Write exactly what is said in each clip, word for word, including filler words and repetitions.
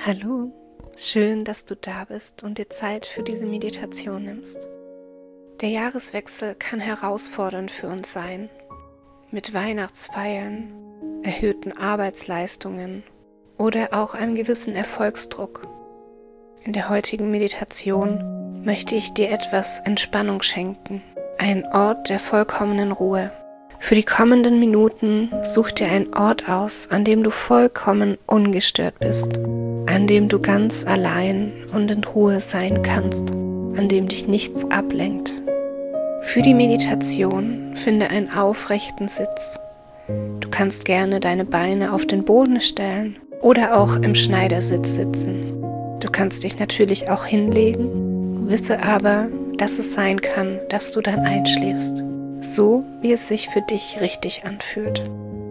Hallo, schön, dass du da bist und dir Zeit für diese Meditation nimmst. Der Jahreswechsel kann herausfordernd für uns sein, mit Weihnachtsfeiern, erhöhten Arbeitsleistungen oder auch einem gewissen Erfolgsdruck. In der heutigen Meditation möchte ich dir etwas Entspannung schenken, einen Ort der vollkommenen Ruhe. Für die kommenden Minuten such dir einen Ort aus, an dem du vollkommen ungestört bist, an dem du ganz allein und in Ruhe sein kannst, an dem dich nichts ablenkt. Für die Meditation finde einen aufrechten Sitz. Du kannst gerne deine Beine auf den Boden stellen oder auch im Schneidersitz sitzen. Du kannst dich natürlich auch hinlegen, wisse aber, dass es sein kann, dass du dann einschläfst, so wie es sich für dich richtig anfühlt.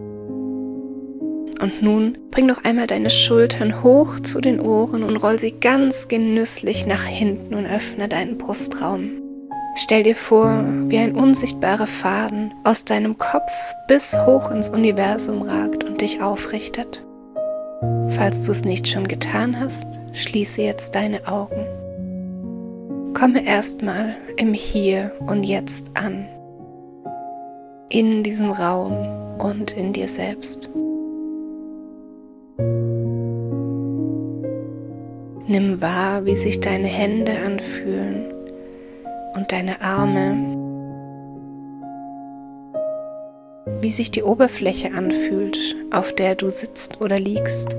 Und nun bring noch einmal deine Schultern hoch zu den Ohren und roll sie ganz genüsslich nach hinten und öffne deinen Brustraum. Stell dir vor, wie ein unsichtbarer Faden aus deinem Kopf bis hoch ins Universum ragt und dich aufrichtet. Falls du es nicht schon getan hast, schließe jetzt deine Augen. Komme erstmal im Hier und Jetzt an, in diesem Raum und in dir selbst. Nimm wahr, wie sich deine Hände anfühlen und deine Arme, wie sich die Oberfläche anfühlt, auf der du sitzt oder liegst.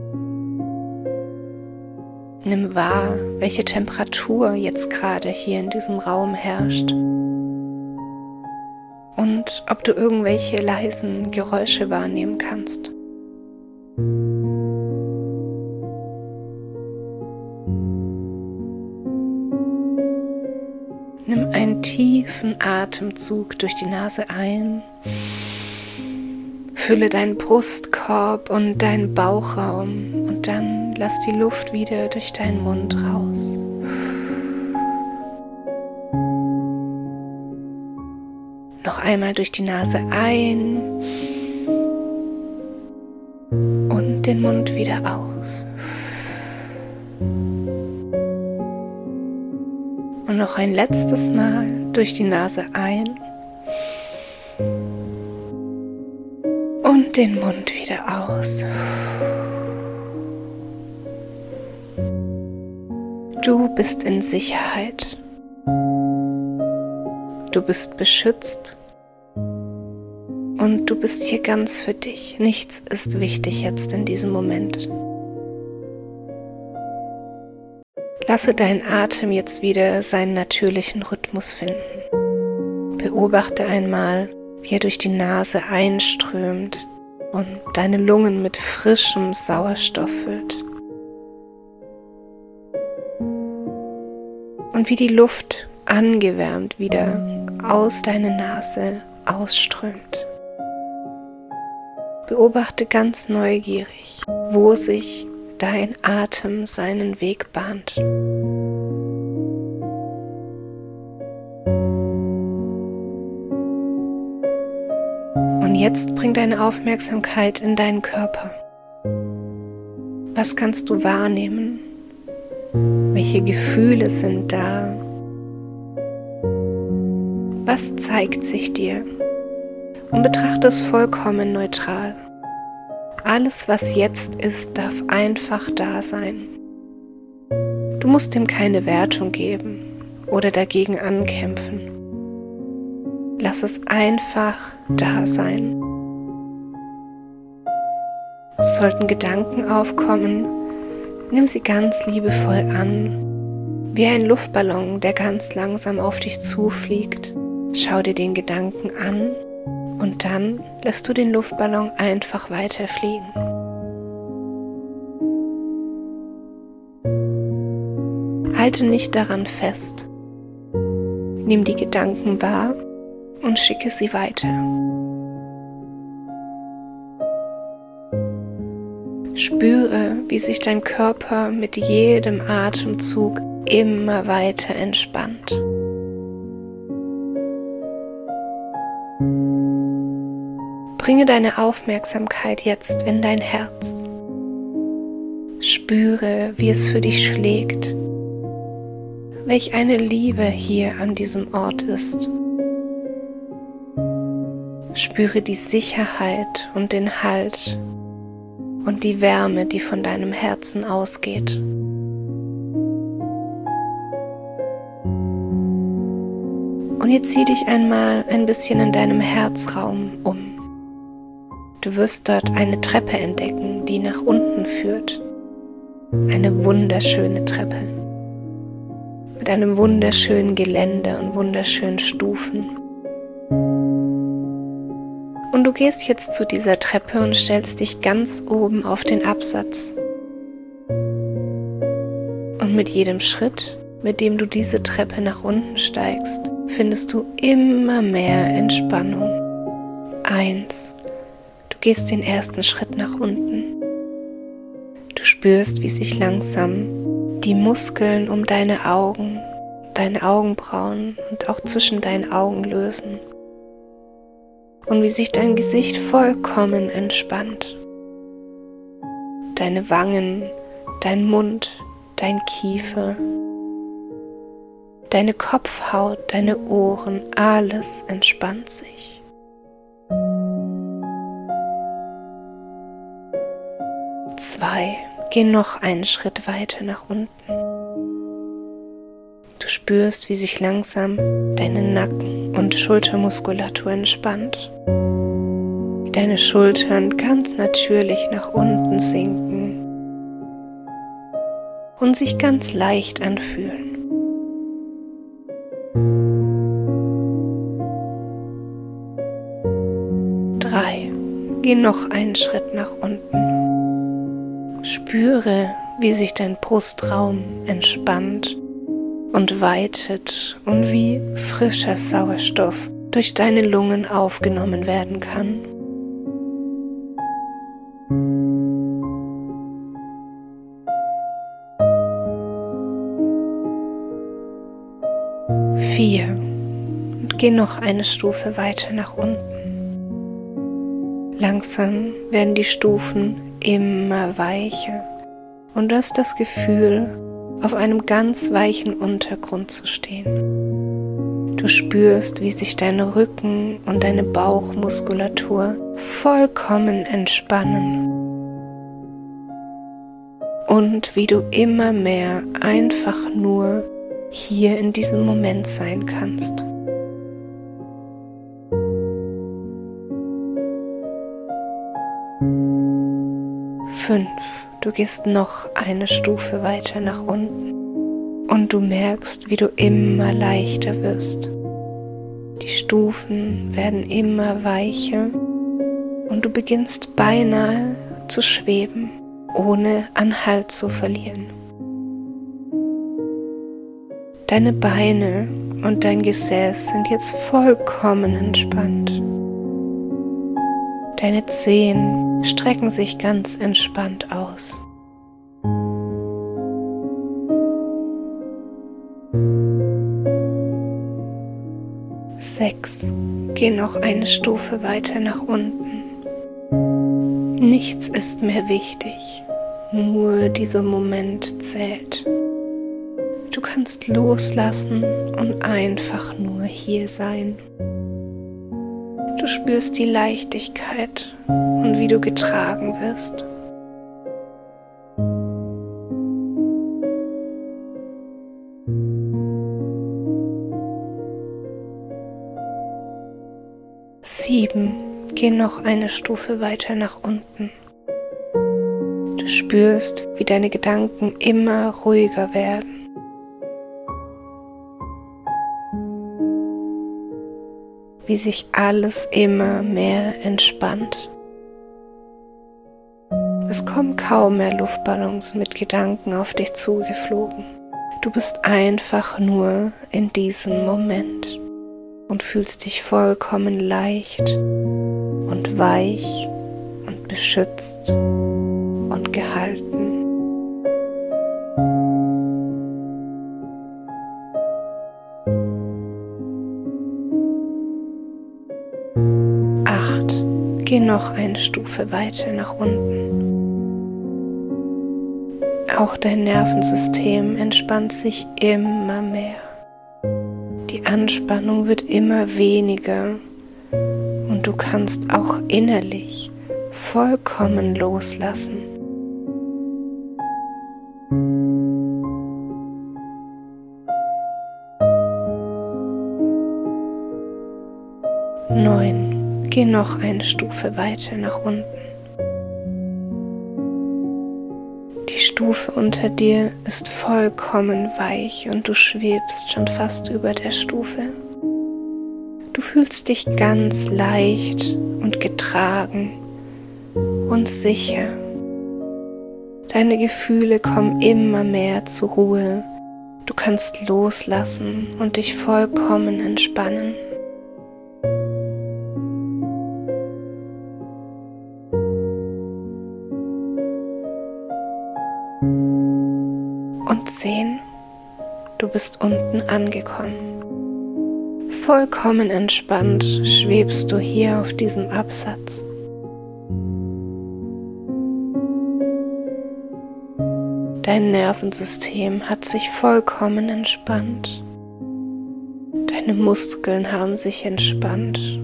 Nimm wahr, welche Temperatur jetzt gerade hier in diesem Raum herrscht und ob du irgendwelche leisen Geräusche wahrnehmen kannst. Nimm einen tiefen Atemzug durch die Nase ein, fülle deinen Brustkorb und deinen Bauchraum und dann lass die Luft wieder durch deinen Mund raus. Noch einmal durch die Nase ein und den Mund wieder aus. Und noch ein letztes Mal durch die Nase ein und den Mund wieder aus. Du bist in Sicherheit. Du bist beschützt und du bist hier ganz für dich. Nichts ist wichtig jetzt in diesem Moment. Lasse deinen Atem jetzt wieder seinen natürlichen Rhythmus finden. Beobachte einmal, wie er durch die Nase einströmt und deine Lungen mit frischem Sauerstoff füllt. Und wie die Luft angewärmt wieder aus deiner Nase ausströmt. Beobachte ganz neugierig, wo sich dein Atem seinen Weg bahnt. Und jetzt bring deine Aufmerksamkeit in deinen Körper. Was kannst du wahrnehmen? Welche Gefühle sind da? Was zeigt sich dir? Und betrachte es vollkommen neutral. Alles, was jetzt ist, darf einfach da sein. Du musst ihm keine Wertung geben oder dagegen ankämpfen. Lass es einfach da sein. Sollten Gedanken aufkommen, nimm sie ganz liebevoll an, wie ein Luftballon, der ganz langsam auf dich zufliegt. Schau dir den Gedanken an und dann lässt du den Luftballon einfach weiterfliegen. Halte nicht daran fest. Nimm die Gedanken wahr und schicke sie weiter. Spüre, wie sich dein Körper mit jedem Atemzug immer weiter entspannt. Bringe deine Aufmerksamkeit jetzt in dein Herz. Spüre, wie es für dich schlägt, welch eine Liebe hier an diesem Ort ist. Spüre die Sicherheit und den Halt und die Wärme, die von deinem Herzen ausgeht. Und jetzt zieh dich einmal ein bisschen in deinem Herzraum um. Du wirst dort eine Treppe entdecken, die nach unten führt. Eine wunderschöne Treppe. Mit einem wunderschönen Gelände und wunderschönen Stufen. Und du gehst jetzt zu dieser Treppe und stellst dich ganz oben auf den Absatz. Und mit jedem Schritt, mit dem du diese Treppe nach unten steigst, findest du immer mehr Entspannung. Eins. Du gehst den ersten Schritt nach unten. Du spürst, wie sich langsam die Muskeln um deine Augen, deine Augenbrauen und auch zwischen deinen Augen lösen. Und wie sich dein Gesicht vollkommen entspannt. Deine Wangen, dein Mund, dein Kiefer, deine Kopfhaut, deine Ohren, alles entspannt sich. Zwei. Geh noch einen Schritt weiter nach unten. Du spürst, wie sich langsam deine Nacken- und Schultermuskulatur entspannt. Wie deine Schultern ganz natürlich nach unten sinken und sich ganz leicht anfühlen. Drei. Geh noch einen Schritt nach unten. Spüre, wie sich dein Brustraum entspannt und weitet und wie frischer Sauerstoff durch deine Lungen aufgenommen werden kann. Vier. Und geh noch eine Stufe weiter nach unten. Langsam werden die Stufen immer weicher und du hast das Gefühl, auf einem ganz weichen Untergrund zu stehen. Du spürst, wie sich dein Rücken und deine Bauchmuskulatur vollkommen entspannen und wie du immer mehr einfach nur hier in diesem Moment sein kannst. Fünf. Du gehst noch eine Stufe weiter nach unten und du merkst, wie du immer leichter wirst. Die Stufen werden immer weicher und du beginnst beinahe zu schweben, ohne an Halt zu verlieren. Deine Beine und dein Gesäß sind jetzt vollkommen entspannt. Deine Zehen strecken sich ganz entspannt aus. Sechs. Geh noch eine Stufe weiter nach unten. Nichts ist mehr wichtig, nur dieser Moment zählt. Du kannst loslassen und einfach nur hier sein. Du spürst die Leichtigkeit und wie du getragen wirst. Sieben. Geh noch eine Stufe weiter nach unten. Du spürst, wie deine Gedanken immer ruhiger werden. Wie sich alles immer mehr entspannt. Es kommen kaum mehr Luftballons mit Gedanken auf dich zugeflogen. Du bist einfach nur in diesem Moment und fühlst dich vollkommen leicht und weich und beschützt und gehalten. Acht. Geh noch eine Stufe weiter nach unten. Auch dein Nervensystem entspannt sich immer mehr. Die Anspannung wird immer weniger und du kannst auch innerlich vollkommen loslassen. Neun. Geh noch eine Stufe weiter nach unten. Die Stufe unter dir ist vollkommen weich und du schwebst schon fast über der Stufe. Du fühlst dich ganz leicht und getragen und sicher. Deine Gefühle kommen immer mehr zur Ruhe. Du kannst loslassen und dich vollkommen entspannen. Und zehn. Du bist unten angekommen. Vollkommen entspannt schwebst du hier auf diesem Absatz. Dein Nervensystem hat sich vollkommen entspannt. Deine Muskeln haben sich entspannt.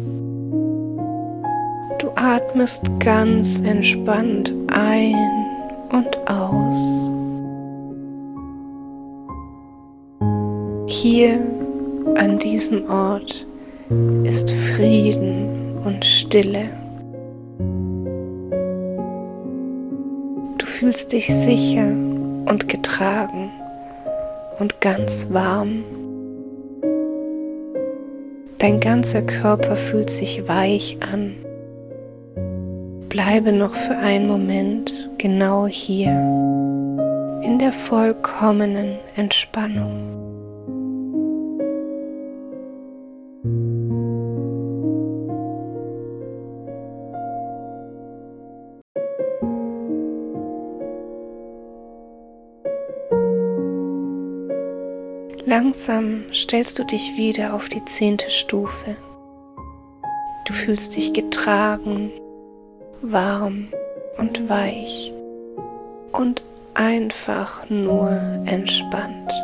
Du atmest ganz entspannt ein und aus. Hier an diesem Ort ist Frieden und Stille. Du fühlst dich sicher und getragen und ganz warm. Dein ganzer Körper fühlt sich weich an. Bleibe noch für einen Moment genau hier, in der vollkommenen Entspannung. Langsam stellst du dich wieder auf die zehnte Stufe. Du fühlst dich getragen, warm und weich und einfach nur entspannt.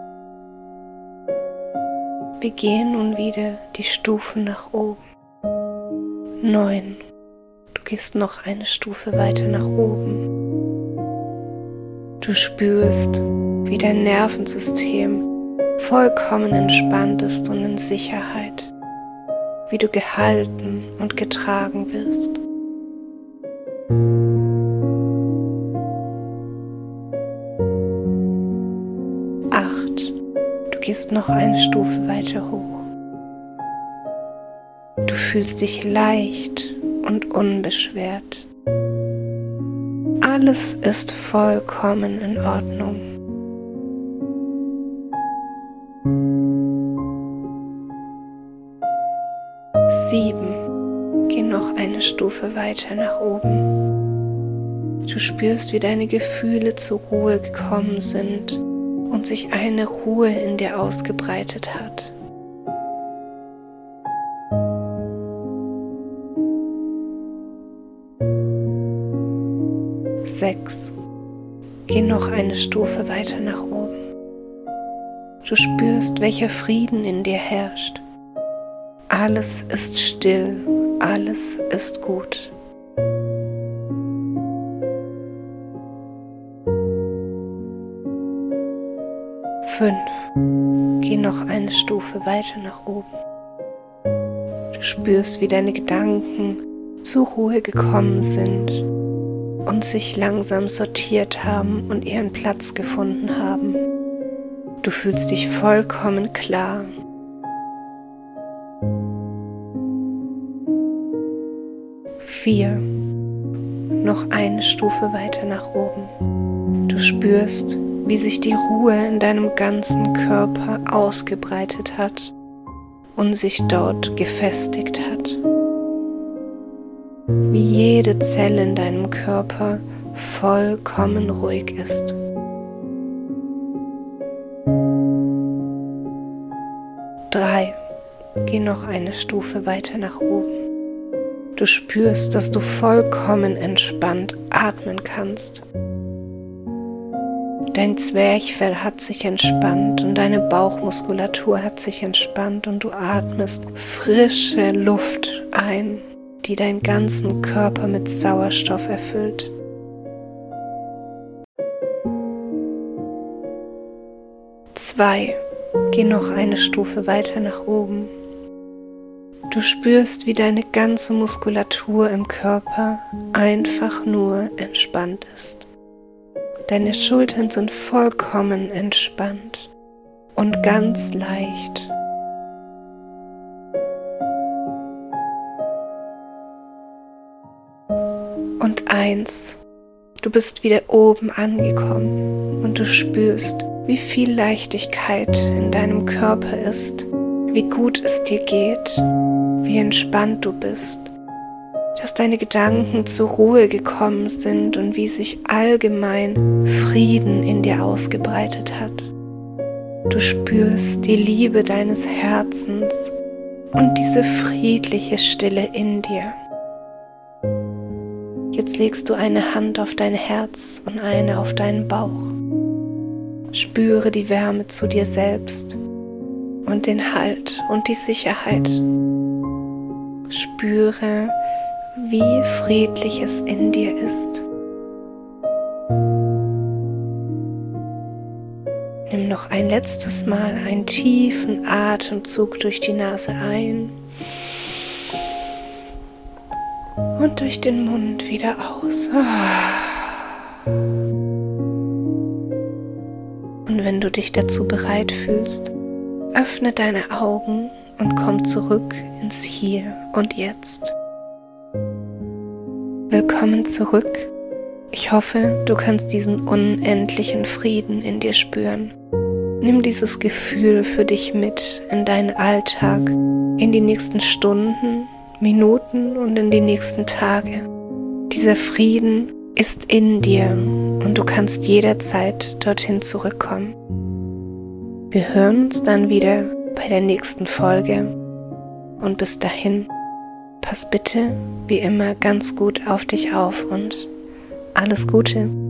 Wir gehen nun wieder die Stufen nach oben. Neun. Du gehst noch eine Stufe weiter nach oben. Du spürst, wie dein Nervensystem vollkommen entspannt ist und in Sicherheit, wie du gehalten und getragen wirst. Acht. Du gehst noch eine Stufe weiter hoch. Du fühlst dich leicht und unbeschwert. Alles ist vollkommen in Ordnung. Sieben. Geh noch eine Stufe weiter nach oben. Du spürst, wie deine Gefühle zur Ruhe gekommen sind und sich eine Ruhe in dir ausgebreitet hat. Sechs. Geh noch eine Stufe weiter nach oben. Du spürst, welcher Frieden in dir herrscht. Alles ist still, alles ist gut. Fünf. Geh noch eine Stufe weiter nach oben. Du spürst, wie deine Gedanken zur Ruhe gekommen sind und sich langsam sortiert haben und ihren Platz gefunden haben. Du fühlst dich vollkommen klar. Vier. Noch eine Stufe weiter nach oben. Du spürst, wie sich die Ruhe in deinem ganzen Körper ausgebreitet hat und sich dort gefestigt hat. Wie jede Zelle in deinem Körper vollkommen ruhig ist. Drei. Geh noch eine Stufe weiter nach oben. Du spürst, dass du vollkommen entspannt atmen kannst. Dein Zwerchfell hat sich entspannt und deine Bauchmuskulatur hat sich entspannt und du atmest frische Luft ein, die deinen ganzen Körper mit Sauerstoff erfüllt. Zwei. Geh noch eine Stufe weiter nach oben. Du spürst, wie deine ganze Muskulatur im Körper einfach nur entspannt ist. Deine Schultern sind vollkommen entspannt und ganz leicht. Und eins, du bist wieder oben angekommen und du spürst, wie viel Leichtigkeit in deinem Körper ist, wie gut es dir geht, wie entspannt du bist, dass deine Gedanken zur Ruhe gekommen sind und wie sich allgemein Frieden in dir ausgebreitet hat. Du spürst die Liebe deines Herzens und diese friedliche Stille in dir. Jetzt legst du eine Hand auf dein Herz und eine auf deinen Bauch. Spüre die Wärme zu dir selbst und den Halt und die Sicherheit. Spüre, wie friedlich es in dir ist. Nimm noch ein letztes Mal einen tiefen Atemzug durch die Nase ein und durch den Mund wieder aus. Und wenn du dich dazu bereit fühlst, öffne deine Augen und komm zurück ins Hier und Jetzt. Willkommen zurück. Ich hoffe, du kannst diesen unendlichen Frieden in dir spüren. Nimm dieses Gefühl für dich mit in deinen Alltag, in die nächsten Stunden, Minuten und in die nächsten Tage. Dieser Frieden ist in dir und du kannst jederzeit dorthin zurückkommen. Wir hören uns dann wieder bei der nächsten Folge und bis dahin, pass bitte wie immer ganz gut auf dich auf und alles Gute.